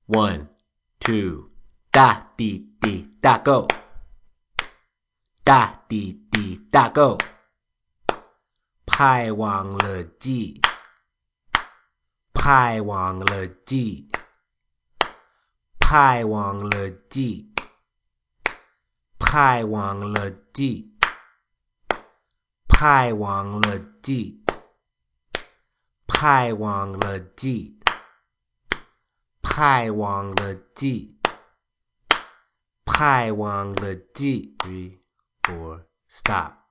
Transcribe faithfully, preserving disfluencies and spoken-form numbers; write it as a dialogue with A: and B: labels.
A: One, two, 大滴滴大 go， 大滴滴大 go， 派忘了记，派忘了记，派忘了记，派忘了记，派忘了记，派忘了记。派忘了记，派忘了记。Three, four, stop.